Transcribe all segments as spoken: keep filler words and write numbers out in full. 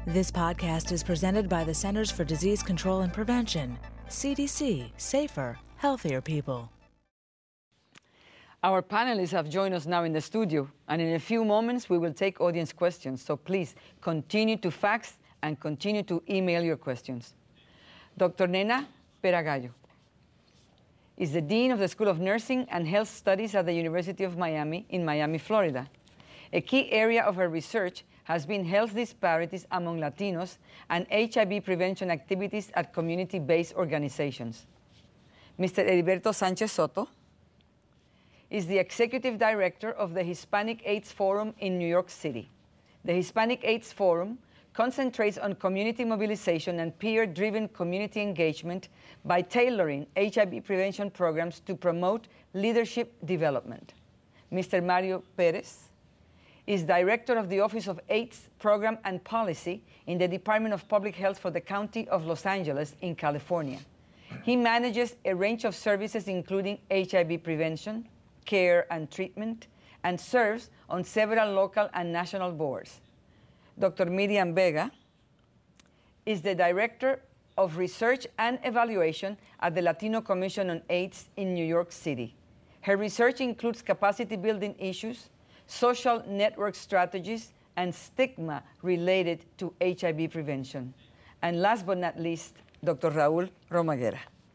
This podcast is presented by the Centers for Disease Control and Prevention, C D C, safer, healthier people. Our panelists have joined us now in the studio, and in a few moments we will take audience questions, so please continue to fax and continue to email your questions. Doctor Nena Peragallo is the Dean of the School of Nursing and Health Studies at the University of Miami in Miami, Florida. A key area of her research has been health disparities among Latinos and H I V prevention activities at community-based organizations. Mister Heriberto Sanchez Soto is the Executive Director of the Hispanic AIDS Forum in New York City. The Hispanic AIDS Forum concentrates on community mobilization and peer-driven community engagement by tailoring H I V prevention programs to promote leadership development. Mister Mario Perez is Director of the Office of AIDS Program and Policy in the Department of Public Health for the County of Los Angeles in California. He manages a range of services including H I V prevention, care and treatment, and serves on several local and national boards. Doctor Miriam Vega is the Director of Research and Evaluation at the Latino Commission on AIDS in New York City. Her research includes capacity building issues, social network strategies, and stigma related to H I V prevention. And last but not least, Doctor Raul Romaguera.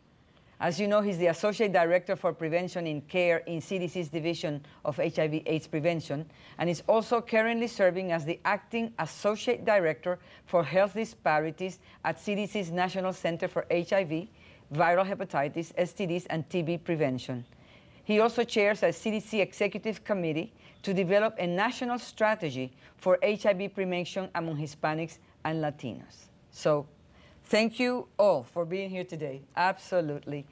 As you know, he's the Associate Director for Prevention in Care in C D C's Division of H I V AIDS Prevention, and is also currently serving as the Acting Associate Director for Health Disparities at C D C's National Center for H I V, Viral Hepatitis, S T Ds, and T B Prevention. He also chairs a C D C Executive Committee to develop a national strategy for H I V prevention among Hispanics and Latinos. So, thank you all for being here today. Absolutely.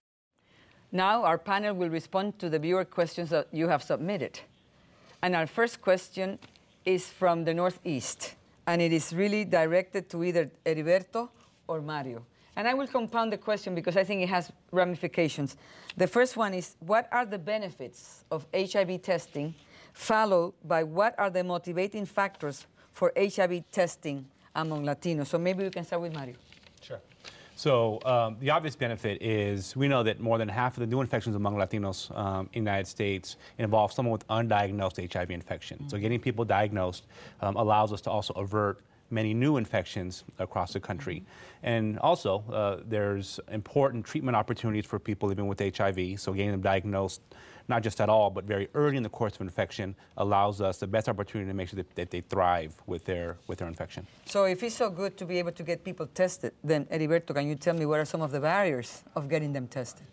Now our panel will respond to the viewer questions that you have submitted. And our first question is from the Northeast, and it is really directed to either Heriberto or Mario. And I will compound the question because I think it has ramifications. The first one is, what are the benefits of H I V testing, followed by what are the motivating factors for H I V testing among Latinos? So maybe we can start with Mario. Sure. So um, the obvious benefit is we know that more than half of the new infections among Latinos um, in the United States involve someone with undiagnosed H I V infection. Mm-hmm. So getting people diagnosed um, allows us to also avert many new infections across the country. Mm-hmm. And also, uh, there's important treatment opportunities for people living with H I V, so getting them diagnosed not just at all, but very early in the course of infection allows us the best opportunity to make sure that, that they thrive with their, with their infection. So if it's so good to be able to get people tested, then Heriberto, can you tell me what are some of the barriers of getting them tested?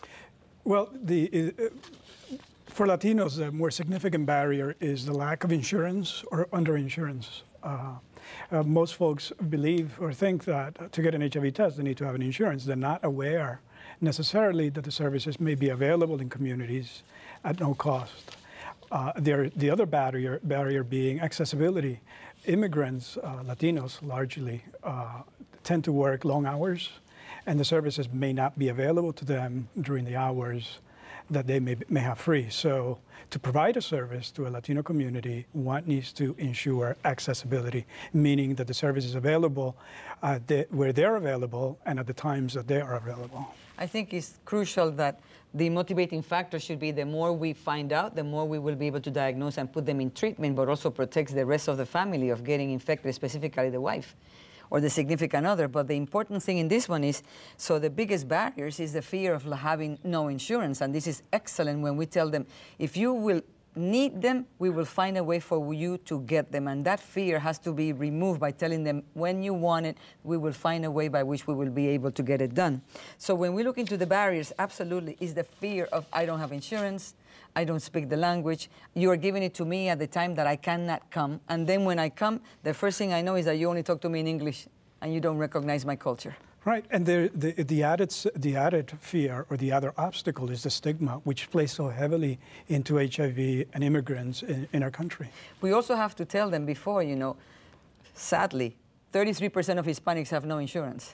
Well, the, uh, for Latinos, the more significant barrier is the lack of insurance or underinsurance. Uh, uh, most folks believe or think that to get an H I V test, they need to have an insurance. They're not aware necessarily that the services may be available in communities at no cost. Uh, there, the other barrier, barrier being accessibility. Immigrants, uh, Latinos largely, uh, tend to work long hours, and the services may not be available to them during the hours that they may, may have free. So to provide a service to a Latino community, one needs to ensure accessibility, meaning that the service is available uh, the, where they're available and at the times that they are available. I think it's crucial that the motivating factor should be the more we find out, the more we will be able to diagnose and put them in treatment, but also protects the rest of the family of getting infected, specifically the wife or the significant other. But the important thing in this one is, so the biggest barriers is the fear of having no insurance. And this is excellent when we tell them, if you will need them, we will find a way for you to get them. And that fear has to be removed by telling them, when you want it, we will find a way by which we will be able to get it done. So when we look into the barriers, absolutely, is the fear of, I don't have insurance, I don't speak the language, you are giving it to me at the time that I cannot come, and then when I come, the first thing I know is that you only talk to me in English and you don't recognize my culture. Right, and the, the, the, added, the added fear or the other obstacle is the stigma, which plays so heavily into H I V and immigrants in, in our country. We also have to tell them before, you know, sadly, thirty-three percent of Hispanics have no insurance.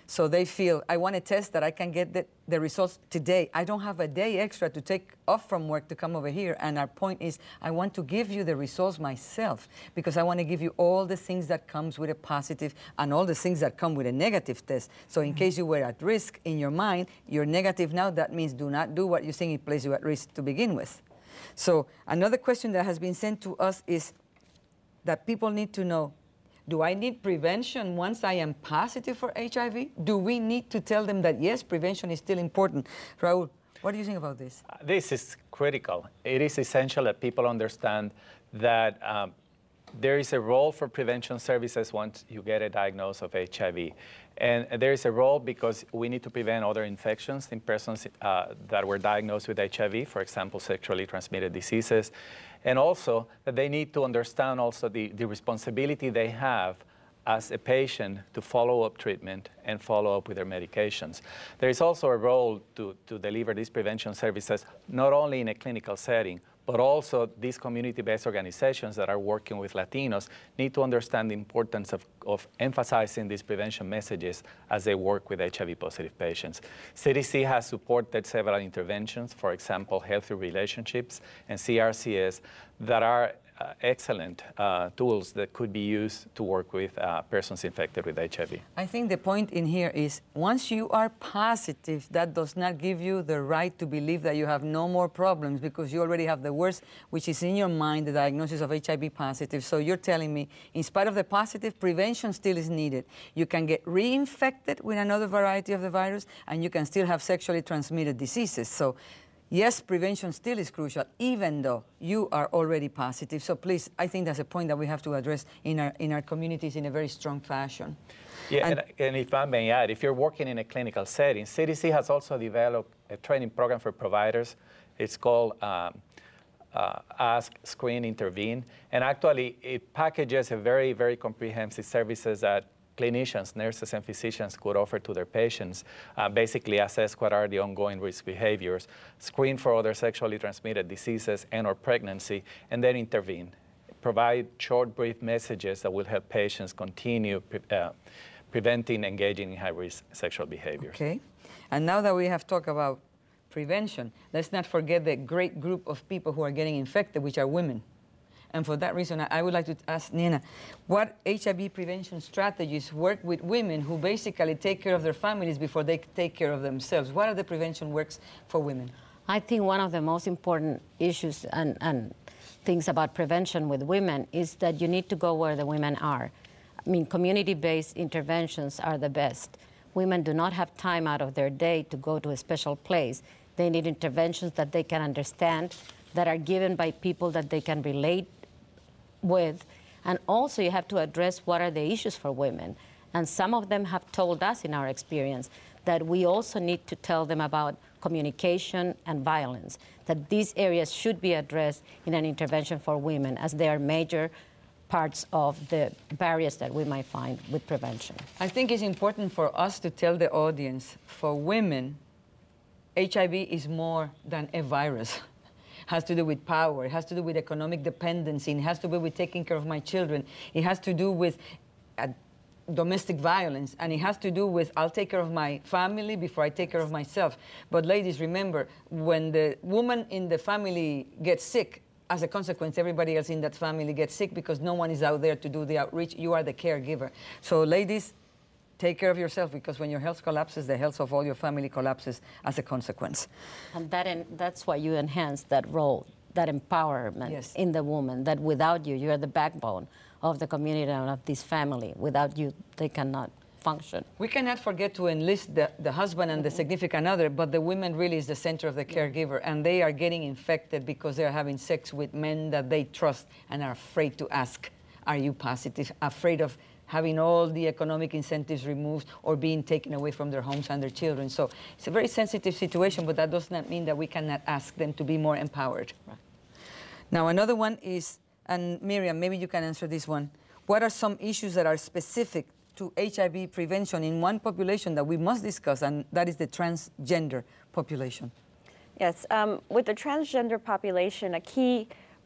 So they feel, I want a test that I can get the, the results today. I don't have a day extra to take off from work to come over here. And our point is, I want to give you the results myself because I want to give you all the things that comes with a positive and all the things that come with a negative test. So in mm-hmm. case you were at risk in your mind, you're negative now. That means do not do what you think it places you at risk to begin with. So another question that has been sent to us is that people need to know, do I need prevention once I am positive for H I V? Do we need to tell them that, yes, prevention is still important? Raul, what do you think about this? Uh, this is critical. It is essential that people understand that um, there is a role for prevention services once you get a diagnosis of H I V. And there is a role because we need to prevent other infections in persons uh, that were diagnosed with H I V, for example, sexually transmitted diseases. And also that they need to understand also the, the responsibility they have as a patient to follow up treatment and follow up with their medications. There is also a role to, to deliver these prevention services not only in a clinical setting, but also these community-based organizations that are working with Latinos need to understand the importance of, of emphasizing these prevention messages as they work with H I V-positive patients. C D C has supported several interventions, for example, healthy relationships and C R C S, that are Uh, excellent uh, tools that could be used to work with uh, persons infected with H I V. I think the point in here is once you are positive, that does not give you the right to believe that you have no more problems because you already have the worst, which is in your mind, the diagnosis of H I V positive. So you're telling me, in spite of the positive, prevention still is needed. You can get reinfected with another variety of the virus, and you can still have sexually transmitted diseases. So yes, prevention still is crucial, even though you are already positive. So please, I think that's a point that we have to address in our, in our communities in a very strong fashion. Yeah, and, and, and if I may add, if you're working in a clinical setting, C D C has also developed a training program for providers. It's called um, uh, Ask, Screen, Intervene. And actually, it packages a very, very comprehensive services that clinicians, nurses, and physicians could offer to their patients, uh, basically assess what are the ongoing risk behaviors, screen for other sexually transmitted diseases and or pregnancy, and then intervene. Provide short, brief messages that will help patients continue pre uh, preventing engaging in high-risk sexual behaviors. Okay. And now that we have talked about prevention, let's not forget the great group of people who are getting infected, which are women. And for that reason, I would like to ask Nina, what H I V prevention strategies work with women who basically take care of their families before they take care of themselves? What are the prevention works for women? I think one of the most important issues and, and things about prevention with women is that you need to go where the women are. I mean, community-based interventions are the best. Women do not have time out of their day to go to a special place. They need interventions that they can understand, that are given by people that they can relate with. And also you have to address what are the issues for women. And some of them have told us in our experience that we also need to tell them about communication and violence, that these areas should be addressed in an intervention for women as they are major parts of the barriers that we might find with prevention. I think it's important for us to tell the audience, for women, H I V is more than a virus. Has to do with power, it has to do with economic dependency, it has to do with taking care of my children, it has to do with uh, domestic violence, and it has to do with I'll take care of my family before I take care of myself. But ladies, remember, when the woman in the family gets sick, as a consequence, everybody else in that family gets sick because no one is out there to do the outreach. You are the caregiver. So ladies, take care of yourself, because when your health collapses, the health of all your family collapses as a consequence. And that en that's why you enhance that role, that empowerment yes. in the woman, that without you, you're the backbone of the community and of this family. Without you, they cannot function. We cannot forget to enlist the, the husband and the significant other, but the woman really is the center of the caregiver, and they are getting infected because they're having sex with men that they trust and are afraid to ask, are you positive? Afraid of having all the economic incentives removed or being taken away from their homes and their children. So it's a very sensitive situation, but that does not mean that we cannot ask them to be more empowered. Right. Now, another one is, and Miriam, maybe you can answer this one. What are some issues that are specific to H I V prevention in one population that we must discuss, and that is the transgender population? Yes, um, with the transgender population, a key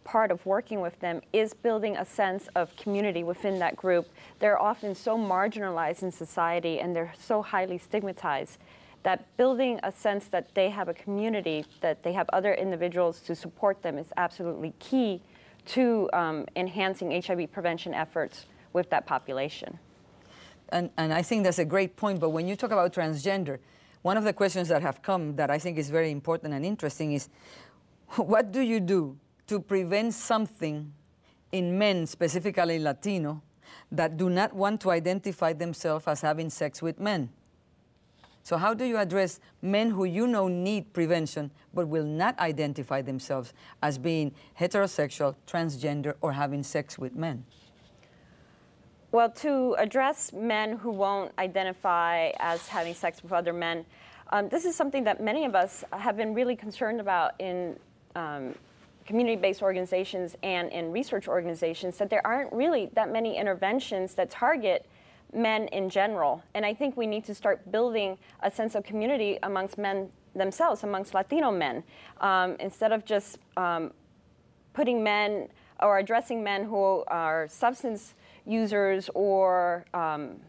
part of working with them is building a sense of community within that group. They're often so marginalized in society and they're so highly stigmatized that building a sense that they have a community, that they have other individuals to support them is absolutely key to um, enhancing H I V prevention efforts with that population. And, and I think that's a great point, but when you talk about transgender, one of the questions that have come that I think is very important and interesting is, what do you do to prevent something in men, specifically Latino, that do not want to identify themselves as having sex with men? So how do you address men who you know need prevention but will not identify themselves as being heterosexual, transgender, or having sex with men? Well, to address men who won't identify as having sex with other men, um, this is something that many of us have been really concerned about in um, community-based organizations and in research organizations, that there aren't really that many interventions that target men in general. And I think we need to start building a sense of community amongst men themselves, amongst Latino men, um, instead of just um, putting men or addressing men who are substance users or um,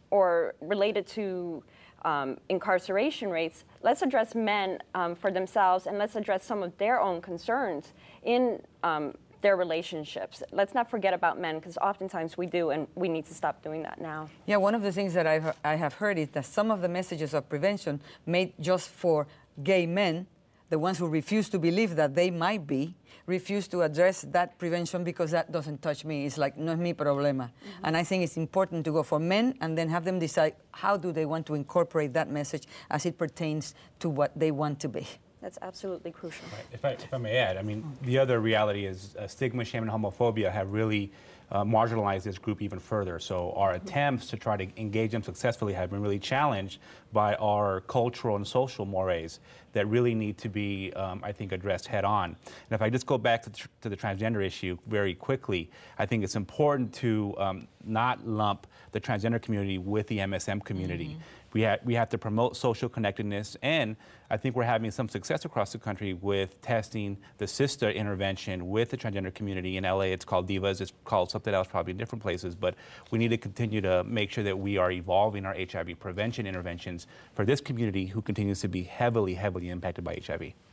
or related to um, incarceration rates. Let's address men um, for themselves, and let's address some of their own concerns in um, their relationships. Let's not forget about men, because oftentimes we do, and we need to stop doing that now. Yeah, one of the things that I've, I have heard is that some of the messages of prevention made just for gay men, the ones who refuse to believe that they might be, refuse to address that prevention because that doesn't touch me. It's like, no es mi problema. Mm-hmm. And I think it's important to go for men and then have them decide how do they want to incorporate that message as it pertains to what they want to be. That's absolutely crucial. Right. If, I, if I may add, I mean, the other reality is uh, stigma, shame, and homophobia have really uh, marginalized this group even further. So our attempts to try to engage them successfully have been really challenged by our cultural and social mores that really need to be, um, I think, addressed head on. And if I just go back to, tr to the transgender issue very quickly, I think it's important to um, not lump the transgender community with the M S M community. Mm-hmm. We, ha we have to promote social connectedness, and I think we're having some success across the country with testing the sister intervention with the transgender community. In L A, it's called Divas. It's called something else probably in different places, but we need to continue to make sure that we are evolving our H I V prevention interventions for this community who continues to be heavily, heavily impacted by H I V.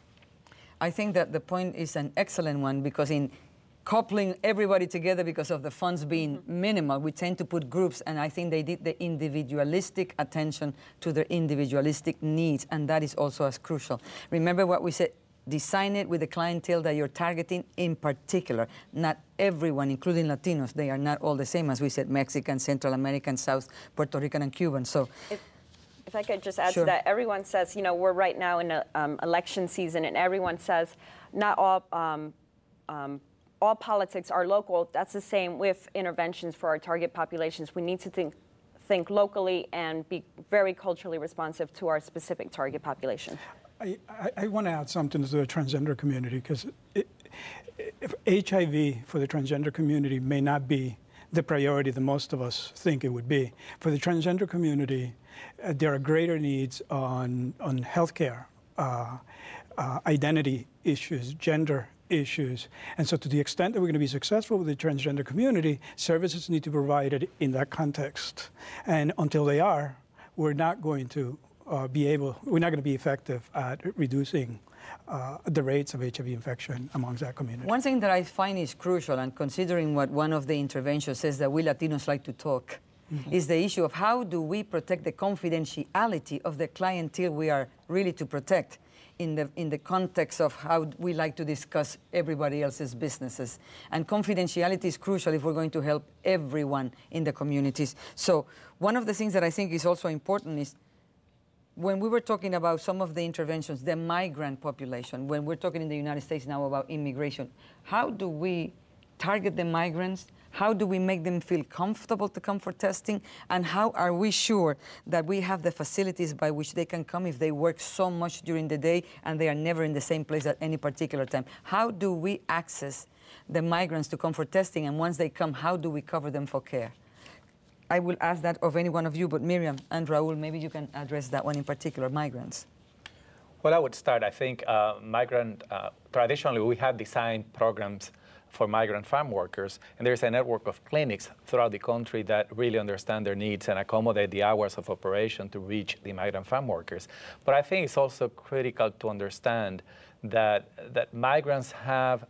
I think that the point is an excellent one, because in coupling everybody together because of the funds being mm-hmm. minimal, we tend to put groups, and I think they did the individualistic attention to their individualistic needs, and that is also as crucial. Remember what we said, design it with the clientele that you're targeting in particular, not everyone, including Latinos. They are not all the same, as we said, Mexican, Central American, South, Puerto Rican, and Cuban. So. If, if I could just add sure. to that, everyone says, you know, we're right now in an um, election season, and everyone says not all um, um, all politics are local. That's the same with interventions for our target populations. We need to think, think locally and be very culturally responsive to our specific target population. I, I, I want to add something to the transgender community, because H I V for the transgender community may not be the priority that most of us think it would be. For the transgender community, uh, there are greater needs on, on healthcare, uh, uh, identity issues, gender issues. And so to the extent that we're going to be successful with the transgender community, services need to be provided in that context. And until they are, we're not going to uh, be able, we're not going to be effective at reducing uh, the rates of H I V infection amongst that community. One thing that I find is crucial, and considering what one of the interventions says that we Latinos like to talk, mm-hmm. is the issue of how do we protect the confidentiality of the clientele we are really to protect. In the, in the context of how we like to discuss everybody else's businesses. And confidentiality is crucial if we're going to help everyone in the communities. So one of the things that I think is also important is when we were talking about some of the interventions, the migrant population, when we're talking in the United States now about immigration, how do we target the migrants? How do we make them feel comfortable to come for testing? And how are we sure that we have the facilities by which they can come if they work so much during the day and they are never in the same place at any particular time? How do we access the migrants to come for testing? And once they come, how do we cover them for care? I will ask that of any one of you, but Miriam and Raul, maybe you can address that one in particular, migrants. Well, I would start, I think, uh, migrant, uh, traditionally we have designed programs for migrant farm workers. And there's a network of clinics throughout the country that really understand their needs and accommodate the hours of operation to reach the migrant farm workers. But I think it's also critical to understand that, that migrants have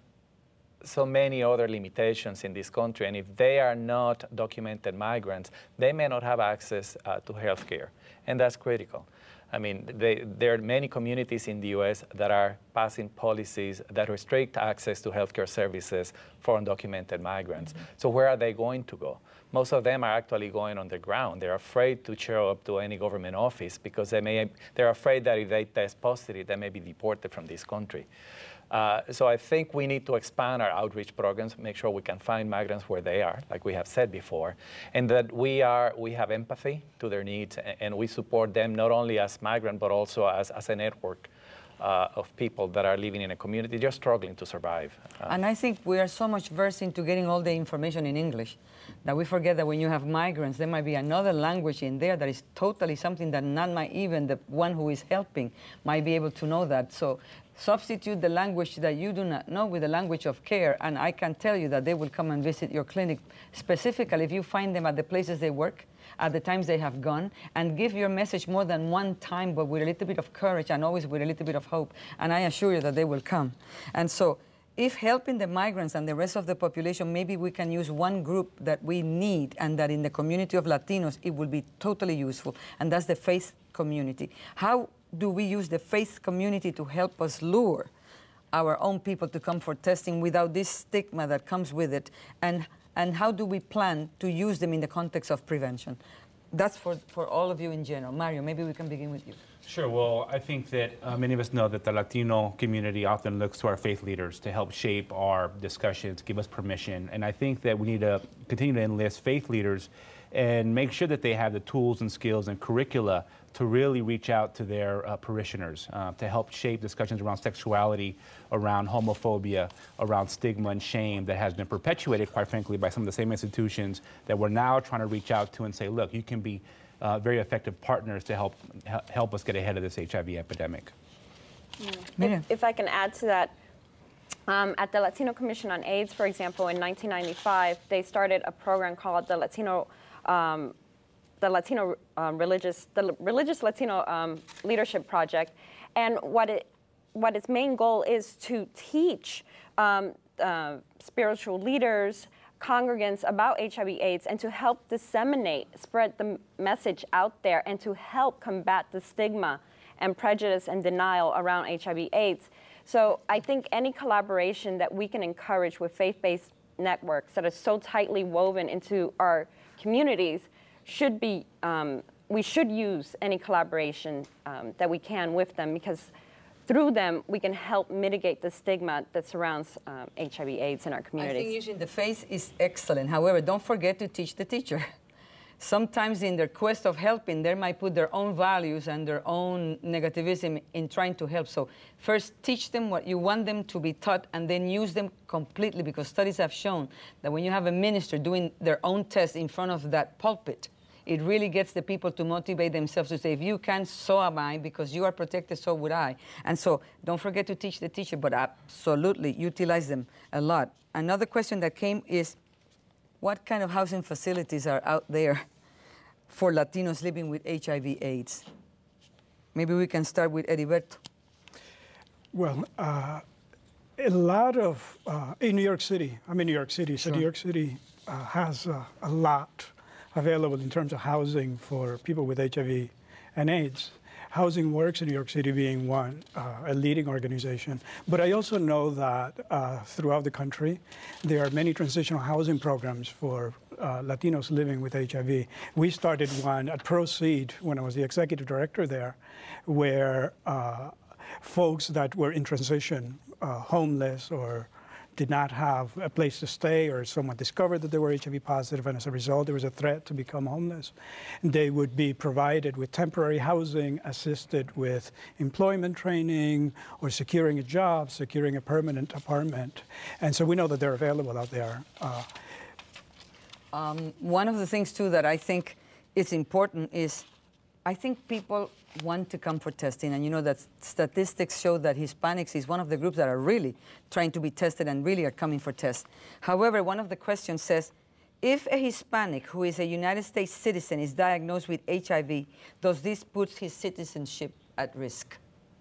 so many other limitations in this country, and if they are not documented migrants, they may not have access uh, to health care, and that's critical. I mean, they, there are many communities in the U S that are passing policies that restrict access to healthcare services for undocumented migrants. Mm-hmm. So where are they going to go? Most of them are actually going on the ground. They're afraid to show up to any government office because they may, they're afraid that if they test positive, they may be deported from this country. Uh, so I think we need to expand our outreach programs, make sure we can find migrants where they are, like we have said before, and that we are we have empathy to their needs, and, and we support them not only as migrants but also as, as a network uh, of people that are living in a community just struggling to survive. Uh, and I think we are so much versed into getting all the information in English that we forget that when you have migrants, there might be another language in there that is totally something that not my, even the one who is helping might be able to know that. So substitute the language that you do not know with the language of care, and I can tell you that they will come and visit your clinic, specifically if you find them at the places they work, at the times they have gone, and give your message more than one time, but with a little bit of courage and always with a little bit of hope, and I assure you that they will come. And so if helping the migrants and the rest of the population, maybe we can use one group that we need and that in the community of Latinos, it will be totally useful, and that's the faith community. How do we use the faith community to help us lure our own people to come for testing without this stigma that comes with it? And, and how do we plan to use them in the context of prevention? That's for, for all of you in general. Mario, maybe we can begin with you. Sure. Well, I think that uh, many of us know that the Latino community often looks to our faith leaders to help shape our discussions, give us permission. And I think that we need to continue to enlist faith leaders and make sure that they have the tools and skills and curricula to really reach out to their uh, parishioners, uh, to help shape discussions around sexuality, around homophobia, around stigma and shame that has been perpetuated, quite frankly, by some of the same institutions that we're now trying to reach out to and say, look, you can be uh, very effective partners to help help us get ahead of this H I V epidemic. Yeah. If, if I can add to that, um, at the Latino Commission on AIDS, for example, in nineteen ninety-five, they started a program called the Latino um, the Latino um, religious, the religious Latino um, leadership project, and what it, what its main goal is to teach um, uh, spiritual leaders, congregants about H I V/AIDS, and to help disseminate, spread the message out there, and to help combat the stigma and prejudice and denial around H I V/AIDS. So I think any collaboration that we can encourage with faith-based networks that are so tightly woven into our communities should be, um, we should use any collaboration um, that we can with them, because through them we can help mitigate the stigma that surrounds um, H I V/AIDS in our communities. I think using the faith is excellent. However, don't forget to teach the teacher. Sometimes in their quest of helping, they might put their own values and their own negativism in trying to help. So first teach them what you want them to be taught, and then use them completely, because studies have shown that when you have a minister doing their own test in front of that pulpit, it really gets the people to motivate themselves to say, if you can, so am I, because you are protected, so would I. And so don't forget to teach the teacher, but absolutely utilize them a lot. Another question that came is, what kind of housing facilities are out there for Latinos living with H I V/AIDS? Maybe we can start with Heriberto. Well, uh, a lot of, uh, in New York City, I'm in New York City, so Sure. New York City uh, has uh, a lot available in terms of housing for people with H I V and AIDS. Housing Works in New York City being one, uh, a leading organization. But I also know that uh, throughout the country, there are many transitional housing programs for uh, Latinos living with H I V. We started one at Proceed when I was the executive director there, where uh, folks that were in transition, uh, homeless or did not have a place to stay, or someone discovered that they were H I V positive, and as a result there was a threat to become homeless, they would be provided with temporary housing, assisted with employment training, or securing a job, securing a permanent apartment. And so we know that they're available out there. Uh, Um, one of the things, too, that I think is important is I think people want to come for testing, and you know that statistics show that Hispanics is one of the groups that are really trying to be tested and really are coming for tests. However, one of the questions says, if a Hispanic who is a United States citizen is diagnosed with H I V, does this put his citizenship at risk?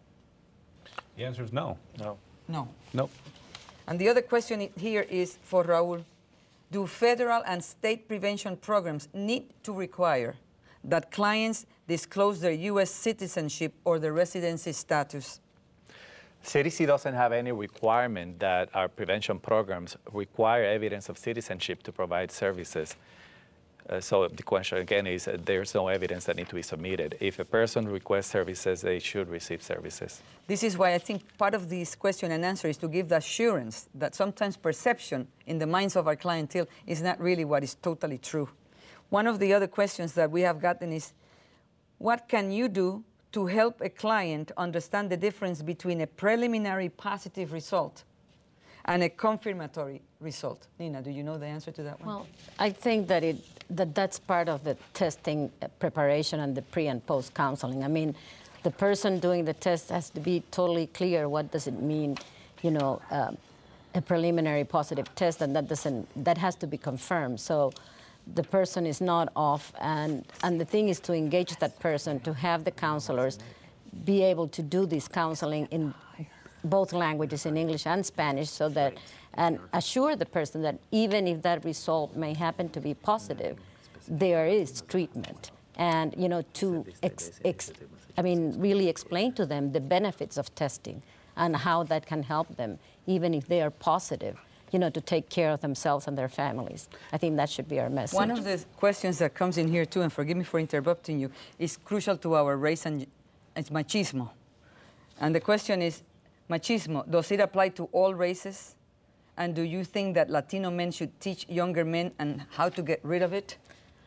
The answer is no. No. No. Nope. And the other question i- here is for Raul. Do federal and state prevention programs need to require that clients disclose their U S citizenship or their residency status? C D C doesn't have any requirement that our prevention programs require evidence of citizenship to provide services. Uh, so the question again is uh, there's no evidence that needs to be submitted. If a person requests services, they should receive services. This is why I think part of this question and answer is to give the assurance that sometimes perception in the minds of our clientele is not really what is totally true. One of the other questions that we have gotten is, what can you do to help a client understand the difference between a preliminary positive result and a confirmatory result? Nina, do you know the answer to that one? Well, I think that it that that's part of the testing uh, preparation and the pre and post counseling. I mean, the person doing the test has to be totally clear what does it mean, you know, um, a preliminary positive test, and that doesn't that has to be confirmed. So the person is not off, and and the thing is to engage that person, to have the counselors be able to do this counseling in both languages, in English and Spanish, so that, and assure the person that even if that result may happen to be positive, there is treatment. And, you know, to, ex, ex, I mean, really explain to them the benefits of testing and how that can help them, even if they are positive, you know, to take care of themselves and their families. I think that should be our message. One of the questions that comes in here too, and forgive me for interrupting you, is crucial to our race, and it's machismo. And the question is, machismo, does it apply to all races? And do you think that Latino men should teach younger men and how to get rid of it?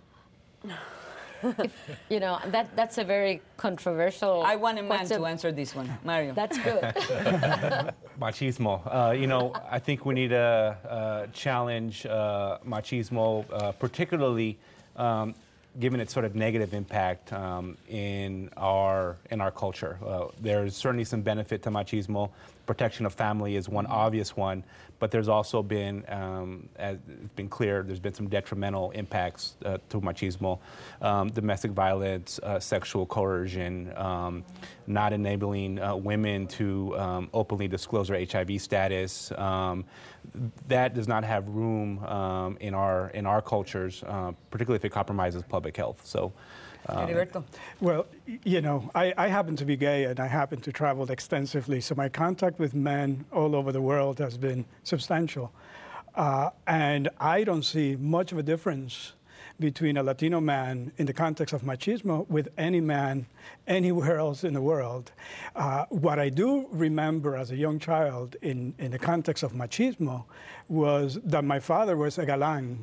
If, you know, that that's a very controversial I want a man question. to answer this one. Mario. That's good. Machismo. Uh, you know, I think we need to uh, challenge uh, machismo, uh, particularly um, given its sort of negative impact um, in our in our culture. Uh, there's certainly some benefit to machismo. Protection of family is one obvious one, but there's also been, um, as it's been clear, there's been some detrimental impacts uh, to machismo. Um, domestic violence, uh, sexual coercion, um, not enabling uh, women to um, openly disclose their H I V status. Um, that does not have room um, in our in our cultures, uh, particularly if it compromises public health. So. Um, Heriberto. Well, y- you know, I, I happen to be gay and I happen to travel extensively, so my contact with men all over the world has been substantial. Uh, and I don't see much of a difference between a Latino man in the context of machismo with any man anywhere else in the world. Uh, what I do remember as a young child in, in the context of machismo was that my father was a galán.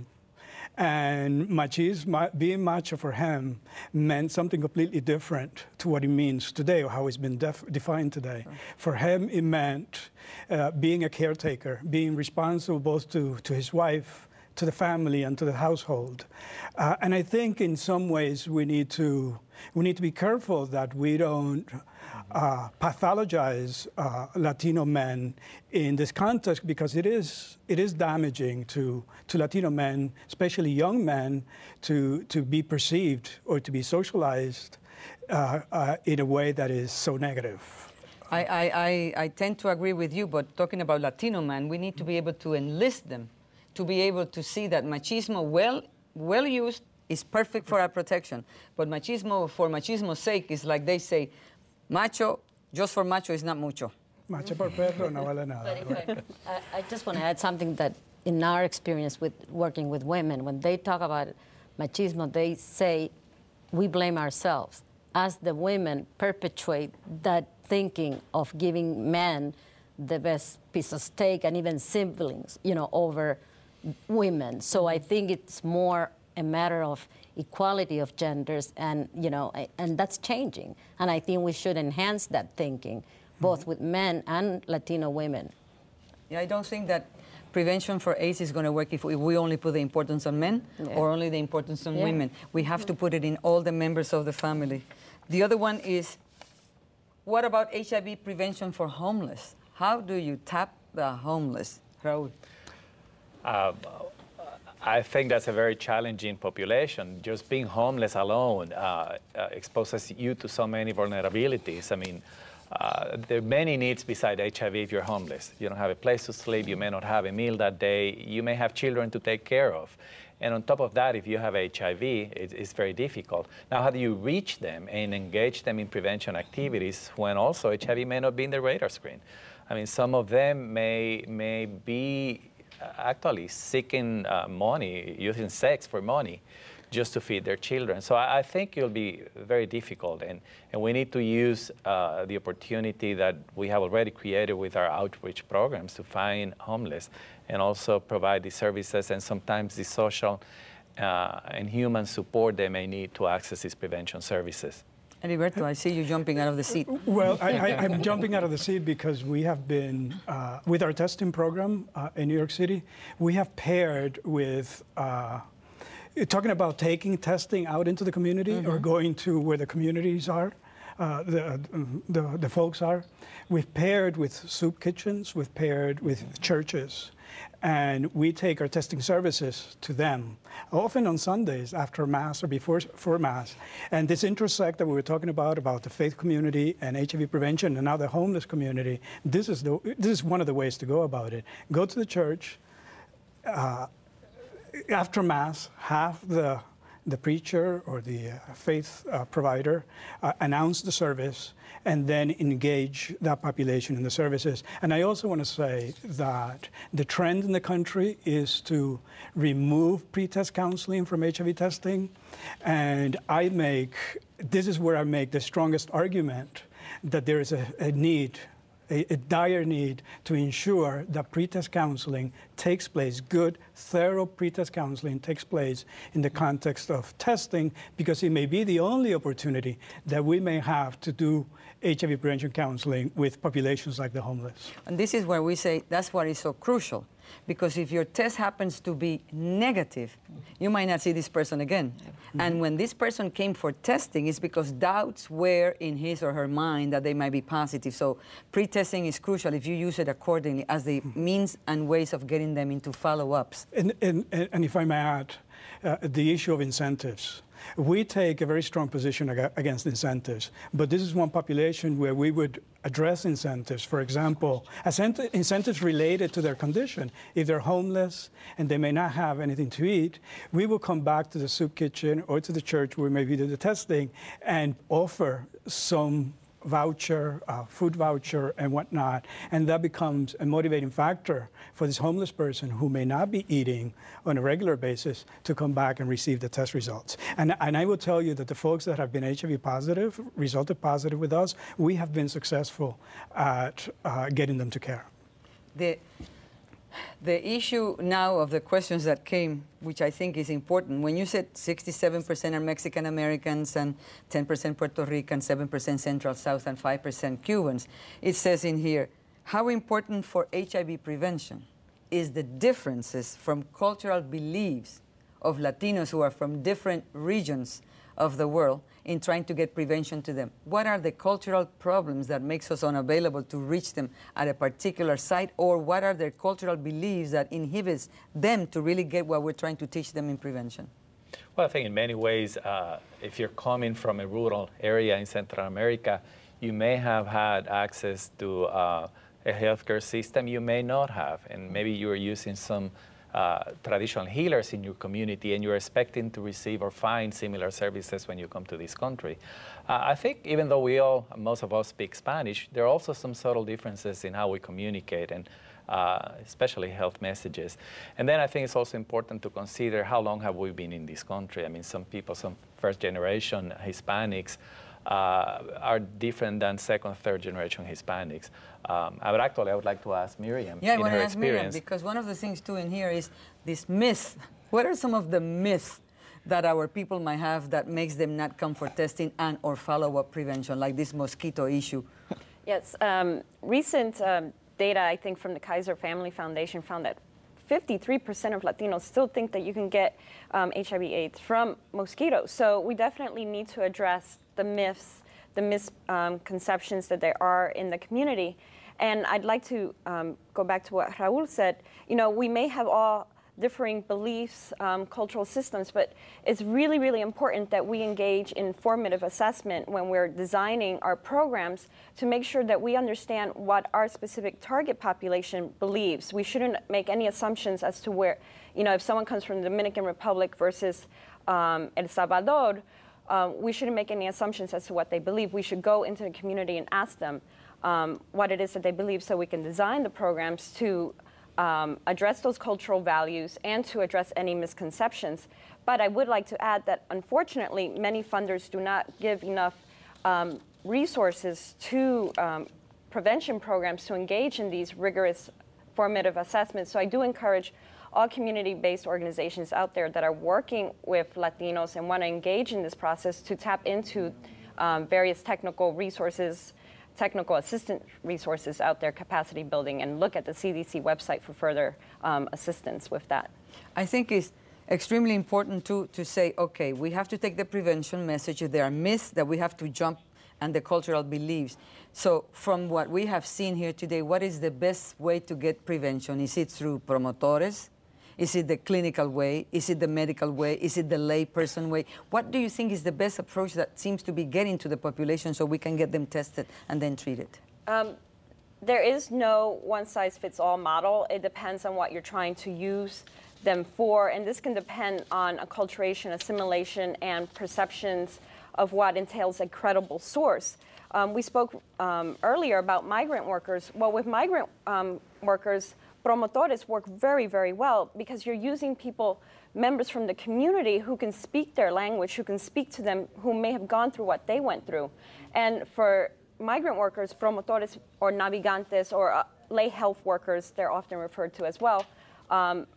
And machismo, being macho for him, meant something completely different to what it means today, or how it's been def- defined today. Sure. For him, it meant uh, being a caretaker, being responsible both to, to his wife, to the family, and to the household. Uh, and I think in some ways we need to we need to be careful that we don't uh, pathologize uh, Latino men in this context, because it is it is damaging to to Latino men, especially young men, to to be perceived or to be socialized uh, uh, in a way that is so negative. I, I, I, I tend to agree with you, but talking about Latino men, we need to be able to enlist them, to be able to see that machismo, well, well used, is perfect for our protection. But machismo, for machismo's sake, is like they say, macho, just for macho is not mucho. Macho por perro no vale nada. But if I, I, I just want to add something that in our experience with working with women, when they talk about machismo, they say we blame ourselves. As the women perpetuate that thinking of giving men the best piece of steak and even siblings, you know, over women. So I think it's more a matter of equality of genders, and you know, and that's changing. And I think we should enhance that thinking, both with men and Latino women. Yeah, I don't think that prevention for AIDS is going to work if we, we only put the importance on men yeah. or only the importance on yeah. women. We have to put it in all the members of the family. The other one is, what about H I V prevention for homeless? How do you tap the homeless? Raul? Uh, I think that's a very challenging population. Just being homeless alone uh, uh, exposes you to so many vulnerabilities. I mean, uh, there are many needs beside H I V if you're homeless. You don't have a place to sleep, you may not have a meal that day, you may have children to take care of. And on top of that, if you have H I V, it, it's very difficult. Now, how do you reach them and engage them in prevention activities when also H I V may not be in the radar screen? I mean, some of them may, may be actually seeking uh, money, using sex for money, just to feed their children. So I, I think it'll be very difficult, and, and we need to use uh, the opportunity that we have already created with our outreach programs to find homeless and also provide the services and sometimes the social uh, and human support they may need to access these prevention services. Heriberto, I see you jumping out of the seat. Well, I, I, I'm jumping out of the seat because we have been, uh, with our testing program uh, in New York City, we have paired with, uh, talking about taking testing out into the community mm-hmm. or going to where the communities are, uh, the, the, the folks are. We've paired with soup kitchens, we've paired with churches. And we take our testing services to them, often on Sundays after Mass or before, before Mass. And this intersect that we were talking about, about the faith community and H I V prevention and now the homeless community, this is, the, this is one of the ways to go about it. Go to the church, uh, after Mass, have the, the preacher or the uh, faith uh, provider uh, announce the service, and then engage that population in the services. And I also want to say that the trend in the country is to remove pre-test counseling from H I V testing. And I make, this is where I make the strongest argument that there is a, a need, a, a dire need to ensure that pre-test counseling takes place, good, thorough pre-test counseling takes place in the context of testing, because it may be the only opportunity that we may have to do H I V prevention counseling with populations like the homeless. And this is where we say that's what is so crucial, because if your test happens to be negative, you might not see this person again. Mm-hmm. And when this person came for testing, it's because doubts were in his or her mind that they might be positive. So pre-testing is crucial if you use it accordingly as the means and ways of getting them into follow-ups. And, and, and if I may add, uh, the issue of incentives. We take a very strong position ag against incentives, but this is one population where we would address incentives. For example, incentives related to their condition. If they're homeless and they may not have anything to eat, we will come back to the soup kitchen or to the church where maybe do the testing and offer some voucher, uh, food voucher, and whatnot, and that becomes a motivating factor for this homeless person who may not be eating on a regular basis to come back and receive the test results. And, and I will tell you that the folks that have been H I V positive, resulted positive with us, we have been successful at uh, getting them to care. The The issue now of the questions that came, which I think is important, when you said sixty-seven percent are Mexican Americans and ten percent Puerto Rican, seven percent Central South, and five percent Cubans, it says in here, how important for H I V prevention is the differences from cultural beliefs of Latinos who are from different regions of the world in trying to get prevention to them. What are the cultural problems that makes us unavailable to reach them at a particular site, or what are their cultural beliefs that inhibits them to really get what we're trying to teach them in prevention? Well, I think in many ways, uh, if you're coming from a rural area in Central America, you may have had access to uh, a healthcare system you may not have, and maybe you're using some Uh, traditional healers in your community, and you're expecting to receive or find similar services when you come to this country. Uh, I think even though we all, most of us speak Spanish, there are also some subtle differences in how we communicate, and uh, especially health messages. And then I think it's also important to consider how long have we been in this country. I mean, some people, some first generation Hispanics, Uh, are different than second, third generation Hispanics. Um, but actually, I would like to ask Miriam. Yeah, I in want her to ask Miriam, experience. because one of the things too in here is this myth. What are some of the myths that our people might have that makes them not come for testing and or follow-up prevention, like this mosquito issue? Yes, um, recent um, data, I think, from the Kaiser Family Foundation found that fifty-three percent of Latinos still think that you can get um, H I V AIDS from mosquitoes. So we definitely need to address the myths, the misconceptions um, that there are in the community. And I'd like to um, go back to what Raul said. You know, we may have all differing beliefs, um, cultural systems, but it's really, really important that we engage in formative assessment when we're designing our programs to make sure that we understand what our specific target population believes. We shouldn't make any assumptions as to where, you know, if someone comes from the Dominican Republic versus um, El Salvador, um, we shouldn't make any assumptions as to what they believe. We should go into the community and ask them um, what it is that they believe so we can design the programs to Um, address those cultural values and to address any misconceptions. But I would like to add that unfortunately many funders do not give enough um, resources to um, prevention programs to engage in these rigorous formative assessments. So I do encourage all community-based organizations out there that are working with Latinos and want to engage in this process to tap into um, various technical resources, technical assistance resources out there, capacity building, and look at the C D C website for further um, assistance with that. I think it's extremely important to, to say, okay, we have to take the prevention message. There are myths that we have to jump and the cultural beliefs. So from what we have seen here today, what is the best way to get prevention? Is it through promotores? Is it the clinical way? Is it the medical way? Is it the layperson way? What do you think is the best approach that seems to be getting to the population so we can get them tested and then treated? Um, there is no one-size-fits-all model. It depends on what you're trying to use them for, and this can depend on acculturation, assimilation, and perceptions of what entails a credible source. Um, we spoke um, earlier about migrant workers. Well, with migrant um, workers, promotores work very, very well because you're using people, members from the community who can speak their language, who can speak to them, who may have gone through what they went through. And for migrant workers, promotores or navigantes or uh, lay health workers, they're often referred to as well, um,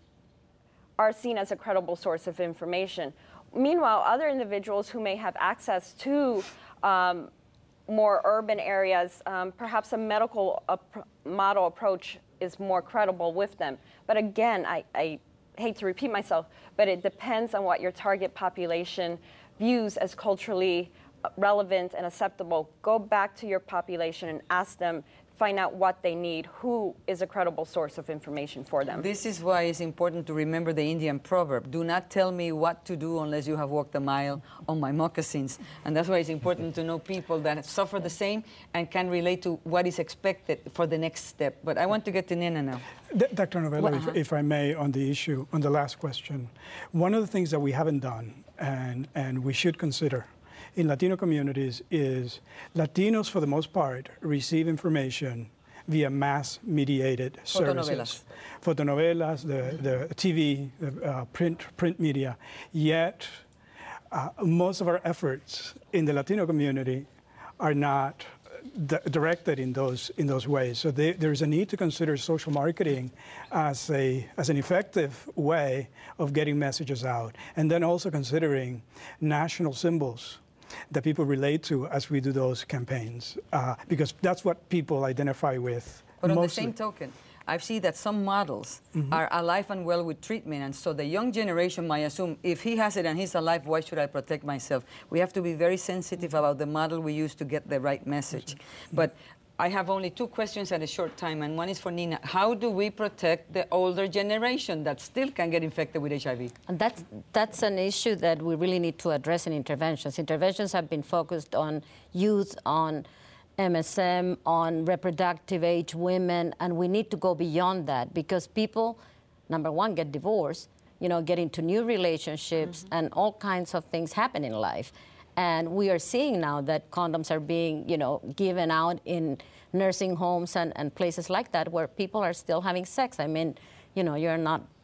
are seen as a credible source of information. Meanwhile, other individuals who may have access to um, more urban areas, um, perhaps a medical ap- model approach is more credible with them. But again, I, I hate to repeat myself, but it depends on what your target population views as culturally relevant and acceptable. Go back to your population and ask them, find out what they need, who is a credible source of information for them. This is why it's important to remember the Indian proverb, do not tell me what to do unless you have walked a mile on my moccasins. And that's why it's important to know people that suffer the same and can relate to what is expected for the next step. But I want to get to Nena now. D- Doctor Novello, Well, if, uh-huh. if I may, on the issue, on the last question, one of the things that we haven't done and, and we should consider in Latino communities is Latinos, for the most part, receive information via mass-mediated services. Fotonovelas, the, the T V, the uh, print, print media. Yet, uh, most of our efforts in the Latino community are not d- directed in those in those ways. So they, there's a need to consider social marketing as a as an effective way of getting messages out, and then also considering national symbols that people relate to as we do those campaigns, uh, because that's what people identify with. But on mostly. the same token, I see that some models mm-hmm. are alive and well with treatment, and so the young generation might assume, if he has it and he's alive, why should I protect myself? We have to be very sensitive about the model we use to get the right message. Mm-hmm. But I have only two questions at a short time, and one is for Nina. How do we protect the older generation that still can get infected with H I V? And that's, that's an issue that we really need to address in interventions. Interventions have been focused on youth, on M S M, on reproductive age women, and we need to go beyond that because people, number one, get divorced, you know, get into new relationships, mm-hmm. and all kinds of things happen in life. And we are seeing now that condoms are being, you know, given out in nursing homes and, and places like that where people are still having sex. I mean, you know, you're not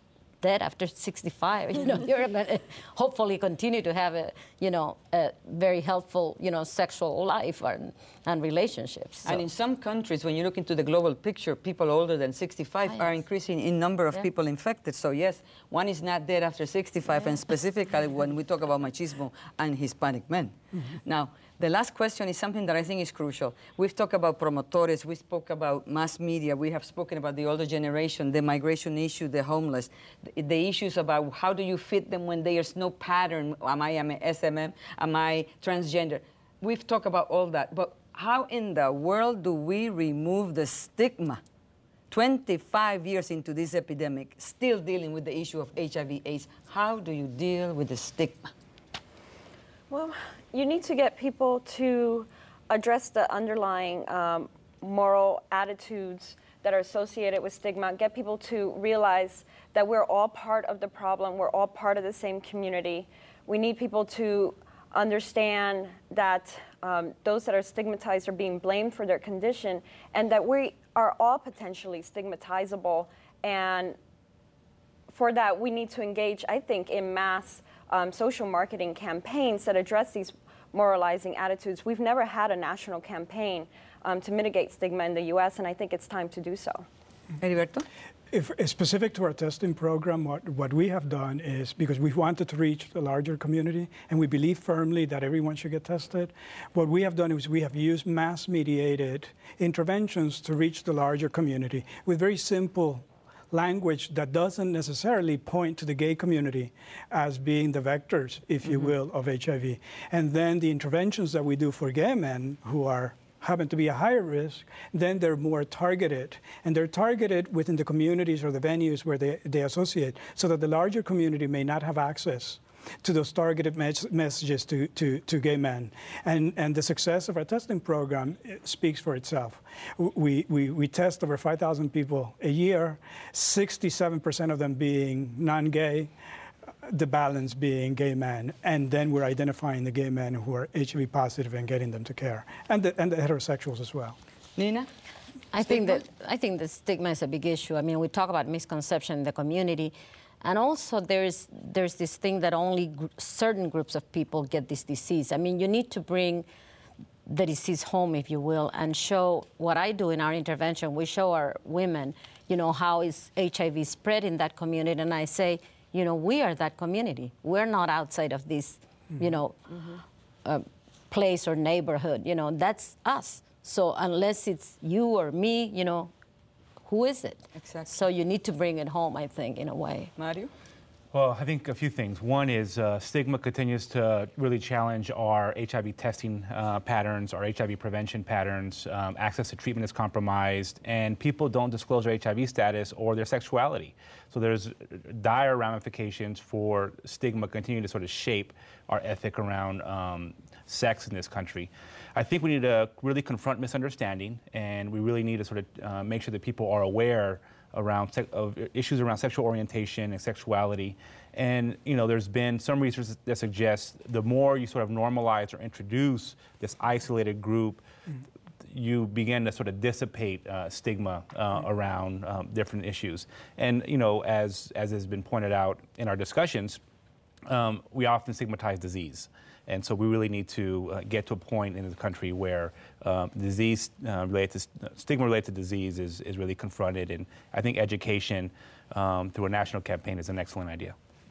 dead after sixty-five. You know, you're going to hopefully continue to have a, you know, a very healthful, you know, sexual life and, and relationships. So. And in some countries, when you look into the global picture, people older than sixty-five Ah, yes. are increasing in number of Yeah. people infected. So yes, one is not dead after sixty-five, Yeah. and specifically when we talk about machismo and Hispanic men. Mm-hmm. Now, the last question is something that I think is crucial. We've talked about promotores, we spoke about mass media, we have spoken about the older generation, the migration issue, the homeless, the, the issues about how do you fit them when there's no pattern. Am I am I S M M? Am I transgender? We've talked about all that, but how in the world do we remove the stigma? twenty-five years into this epidemic, still dealing with the issue of H I V AIDS. How do you deal with the stigma? Well, you need to get people to address the underlying um, moral attitudes that are associated with stigma, get people to realize that we're all part of the problem, we're all part of the same community. We need people to understand that um, those that are stigmatized are being blamed for their condition, and that we are all potentially stigmatizable. And for that, we need to engage, I think, in mass um, social marketing campaigns that address these moralizing attitudes. We've never had a national campaign um, to mitigate stigma in the U S, and I think it's time to do so. Heriberto? If, specific to our testing program, what, what we have done is, because we wanted to reach the larger community, and we believe firmly that everyone should get tested, what we have done is we have used mass-mediated interventions to reach the larger community with very simple language that doesn't necessarily point to the gay community as being the vectors, if you mm-hmm. will, of H I V. And then the interventions that we do for gay men who are happen to be a higher risk, then they're more targeted. And they're targeted within the communities or the venues where they, they associate, so that the larger community may not have access to those targeted mes- messages to, to, to gay men. And, and the success of our testing program speaks for itself. We, we, we test over five thousand people a year, sixty-seven percent of them being non-gay, the balance being gay men, and then we're identifying the gay men who are H I V positive and getting them to care, and the, and the heterosexuals as well. Nina? I think that I think the stigma is a big issue. I mean, we talk about misconception in the community, and also there's there's this thing that only gr- certain groups of people get this disease. I mean, you need to bring the disease home, if you will, and show what I do in our intervention. We show our women, you know, how is H I V spread in that community, and I say, you know, we are that community. We're not outside of this, mm-hmm. you know, mm-hmm. uh, place or neighborhood. You know, that's us. So unless it's you or me, you know, who is it? Exactly. So you need to bring it home, I think, in a way. Mario? Well, I think a few things. One is uh, stigma continues to really challenge our H I V testing uh, patterns, our H I V prevention patterns. Um, access to treatment is compromised, and people don't disclose their H I V status or their sexuality. So there's dire ramifications for stigma continuing to sort of shape our ethic around um, sex in this country. I think we need to really confront misunderstanding, and we really need to sort of uh, make sure that people are aware around se- of issues around sexual orientation and sexuality. And, you know, there's been some research that suggests the more you sort of normalize or introduce this isolated group, mm-hmm. you begin to sort of dissipate uh, stigma uh, mm-hmm. around um, different issues. And, you know, as, as has been pointed out in our discussions, um, we often stigmatize disease. And so we really need to uh, get to a point in the country where uh, disease uh, related to, stigma related to disease is, is really confronted. And I think education um, through a national campaign is an excellent idea.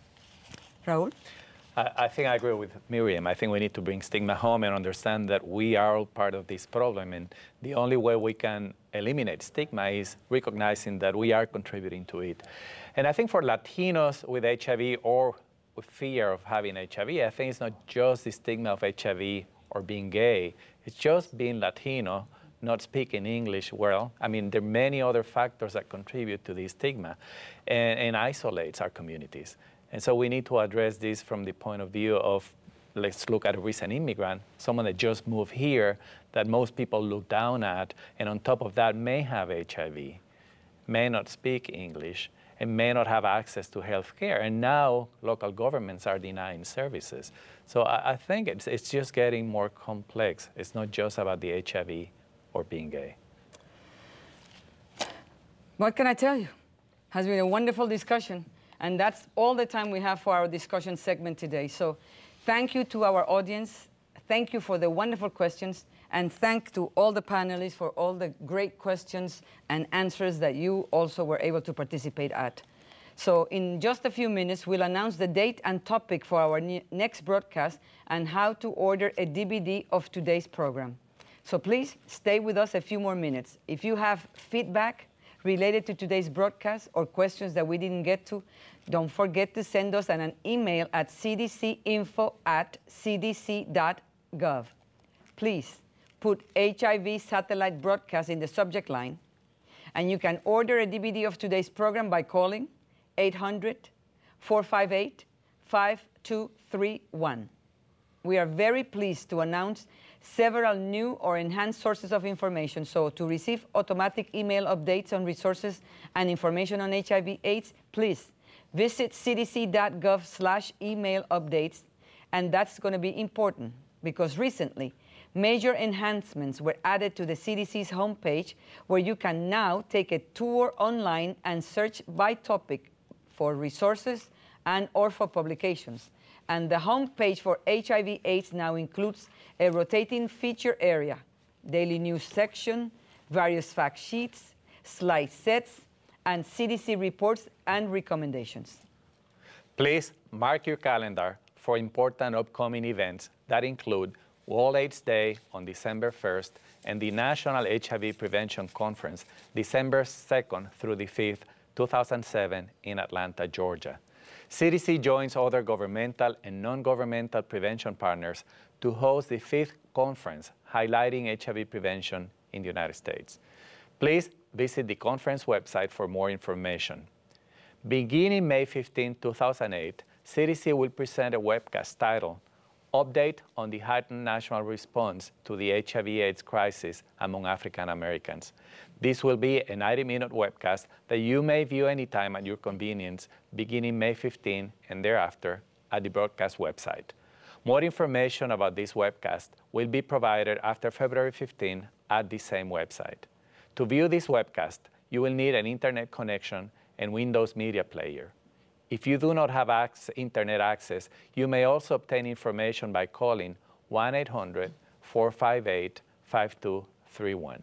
Raul? I, I think I agree with Miriam. I think we need to bring stigma home and understand that we are all part of this problem. And the only way we can eliminate stigma is recognizing that we are contributing to it. And I think for Latinos with H I V or with fear of having H I V, I think it's not just the stigma of H I V or being gay. It's just being Latino, not speaking English well. I mean, there are many other factors that contribute to this stigma and, and isolates our communities. And so we need to address this from the point of view of, let's look at a recent immigrant, someone that just moved here that most people look down at, and on top of that may have H I V, may not speak English, and may not have access to health care. And now local governments are denying services. So I, I think it's, it's just getting more complex. It's not just about the H I V or being gay. What can I tell you? Has been a wonderful discussion. And that's all the time we have for our discussion segment today. So thank you to our audience. Thank you for the wonderful questions. And thank to all the panelists for all the great questions and answers that you also were able to participate at. So in just a few minutes, we'll announce the date and topic for our ne next broadcast and how to order a D V D of today's program. So please stay with us a few more minutes. If you have feedback related to today's broadcast or questions that we didn't get to, don't forget to send us an, an email at c d c info at c d c dot gov. Please put H I V satellite broadcast in the subject line, and you can order a D V D of today's program by calling eight hundred, four five eight, five two three one. We are very pleased to announce several new or enhanced sources of information. So to receive automatic email updates on resources and information on H I V AIDS, please visit c d c dot gov slash email updates. And that's going to be important because recently, major enhancements were added to the C D C's homepage, where you can now take a tour online and search by topic for resources and or for publications. And the homepage for H I V AIDS now includes a rotating feature area, daily news section, various fact sheets, slide sets, and C D C reports and recommendations. Please mark your calendar for important upcoming events that include World AIDS Day on December first and the National H I V Prevention Conference, December second through the fifth, two thousand seven in Atlanta, Georgia. C D C joins other governmental and non-governmental prevention partners to host the fifth conference highlighting H I V prevention in the United States. Please visit the conference website for more information. Beginning May fifteenth, two thousand eight, C D C will present a webcast titled Update on the Heightened National Response to the H I V AIDS Crisis Among African Americans. This will be a ninety minute webcast that you may view anytime at your convenience beginning May fifteenth and thereafter at the broadcast website. More information about this webcast will be provided after February fifteenth at the same website. To view this webcast, you will need an internet connection and Windows Media Player. If you do not have access, internet access, you may also obtain information by calling one eight hundred, four five eight, five two three one.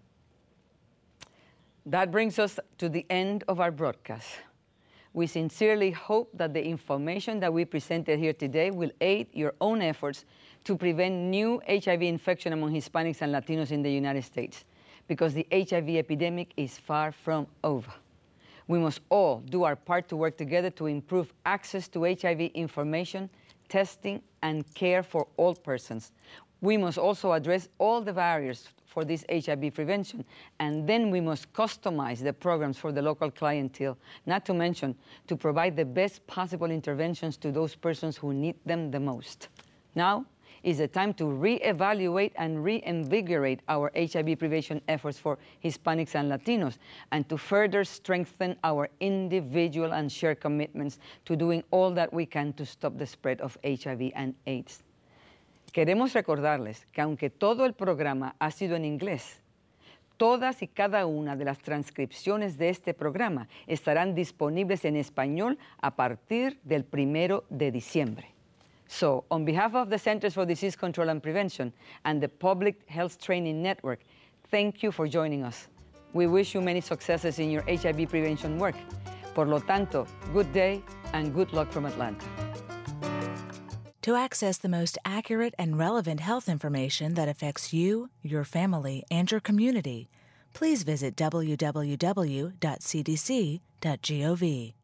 That brings us to the end of our broadcast. We sincerely hope that the information that we presented here today will aid your own efforts to prevent new H I V infection among Hispanics and Latinos in the United States, because the H I V epidemic is far from over. We must all do our part to work together to improve access to H I V information, testing, and care for all persons. We must also address all the barriers for this H I V prevention, and then we must customize the programs for the local clientele, not to mention to provide the best possible interventions to those persons who need them the most. Now is the time to reevaluate and reinvigorate our H I V prevention efforts for Hispanics and Latinos, and to further strengthen our individual and shared commitments to doing all that we can to stop the spread of H I V and AIDS. Queremos recordarles que aunque todo el programa ha sido en inglés, todas y cada una de las transcripciones de este programa estarán disponibles en español a partir del primero de diciembre. So, on behalf of the Centers for Disease Control and Prevention and the Public Health Training Network, thank you for joining us. We wish you many successes in your H I V prevention work. Por lo tanto, good day and good luck from Atlanta. To access the most accurate and relevant health information that affects you, your family, and your community, please visit w w w dot c d c dot gov.